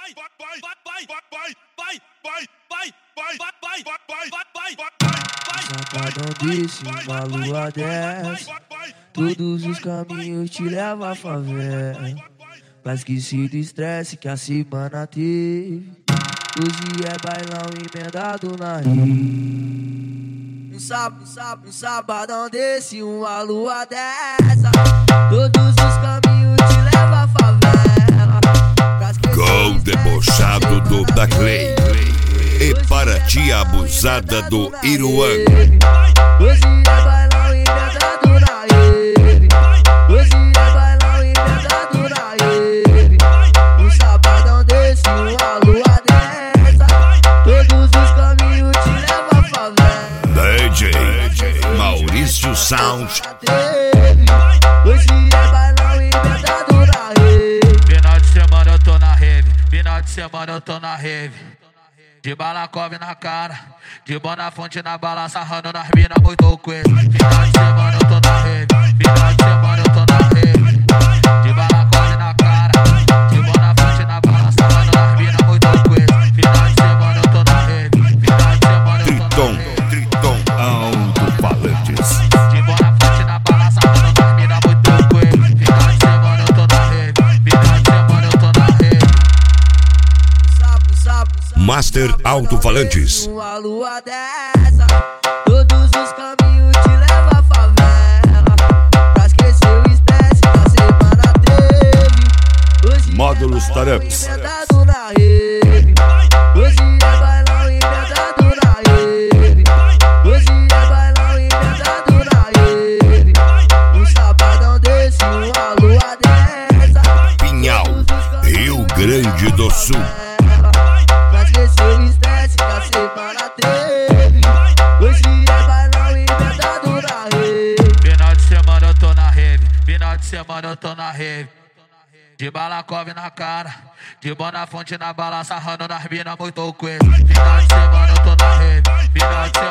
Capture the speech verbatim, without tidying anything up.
Safadão desse, uma lua dessa. Todos os caminhos te levam à favela. Pra esquecer do estresse que a semana teve. Hoje é bailão emendado na rede. Um, sab, um, sab, um sabadão desse, uma lua dessa. Todos os caminhos te levam à favela. Gol debochado do Daclay e para tia abusada do Iruan. Hoje é bailão emendado na rede. Hoje é bailão emendado na rede. Um sabadão desse, uma lua dessa. Todos os caminhos te levam à favela. D J Maurício Sound. Hoje é bailão emendado na rede. Final de semana eu tô na rave, final de semana eu tô na rave. De balacove na cara, de Bonafonte na bala, sarrando nas mina muito coisa. Final de semana eu tô na rave, final de semana eu tô na rave. De balacove na cara, de Bonafonte na bala, sarrando nas mina muito coisa. Final de semana eu tô na rave, final de semana eu tô na rave. Triton, Triton, alto-falantes. De Bonafonte na bala, sarrando nas mina muito coisa. Final de semana eu tô na rave, final de semana eu tô na rave. Master Alto-Falantes. Uma lua dessa, todos os caminhos te levam à favela. Pra esquecer o estresse da semana teve. Hoje Módulos é Taramps. emendado na rede. Hoje é bailão emendado na rede. Hoje é bailão emendado na rede. Um sabadão desse, uma lua dessa. Pinhal, Rio Grande do Sul. Pra esquecer o estresse que a semana teve. Hoje é bailão emendado na rede. Final de semana eu tô na rave, final de semana eu tô na rave. De balacove na cara, de Bonafonte na bala, sarrando nas mina muito coisa. Final de semana eu tô na rave, final de semana